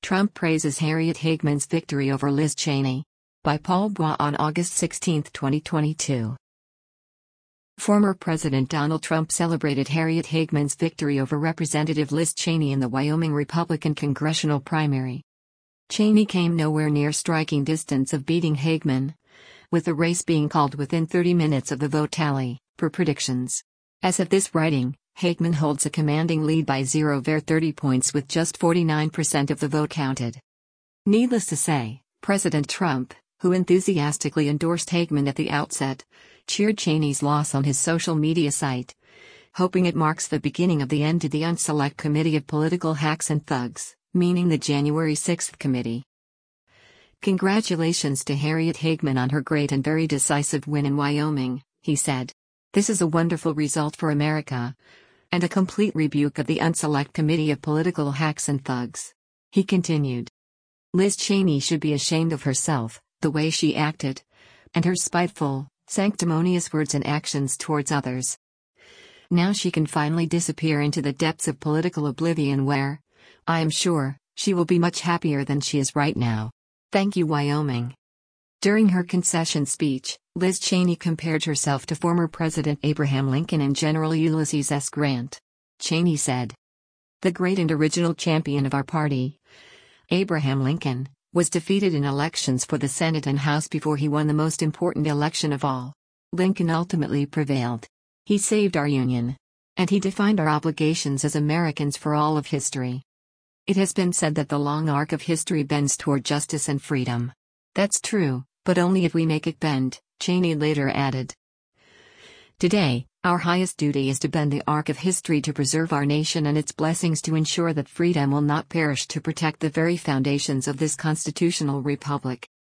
Trump praises Harriet Hageman's victory over Liz Cheney. By Paul Bois on August 16, 2022. Former President Donald Trump celebrated Harriet Hageman's victory over Representative Liz Cheney in the Wyoming Republican congressional primary. Cheney came nowhere near striking distance of beating Hageman, with the race being called within 30 minutes of the vote tally, per predictions. As of this writing, Hageman holds a commanding lead by 30 points with just 49% of the vote counted. Needless to say, President Trump, who enthusiastically endorsed Hageman at the outset, cheered Cheney's loss on his social media site, hoping it marks the beginning of the end to the Unselect Committee of Political Hacks and Thugs, meaning the January 6th committee. "Congratulations to Harriet Hageman on her great and very decisive win in Wyoming," he said. "This is a wonderful result for America, and a complete rebuke of the Unselect Committee of Political Hacks and Thugs." He continued, "Liz Cheney should be ashamed of herself, the way she acted, and her spiteful, sanctimonious words and actions towards others. Now she can finally disappear into the depths of political oblivion where, I am sure, she will be much happier than she is right now. Thank you, Wyoming." During her concession speech, Liz Cheney compared herself to former President Abraham Lincoln and General Ulysses S. Grant. Cheney said, "The great and original champion of our party, Abraham Lincoln, was defeated in elections for the Senate and House before he won the most important election of all. Lincoln ultimately prevailed. He saved our Union. And he defined our obligations as Americans for all of history. It has been said that the long arc of history bends toward justice and freedom. That's true, but only if we make it bend," Cheney later added. "Today, our highest duty is to bend the arc of history to preserve our nation and its blessings, to ensure that freedom will not perish, to protect the very foundations of this constitutional republic."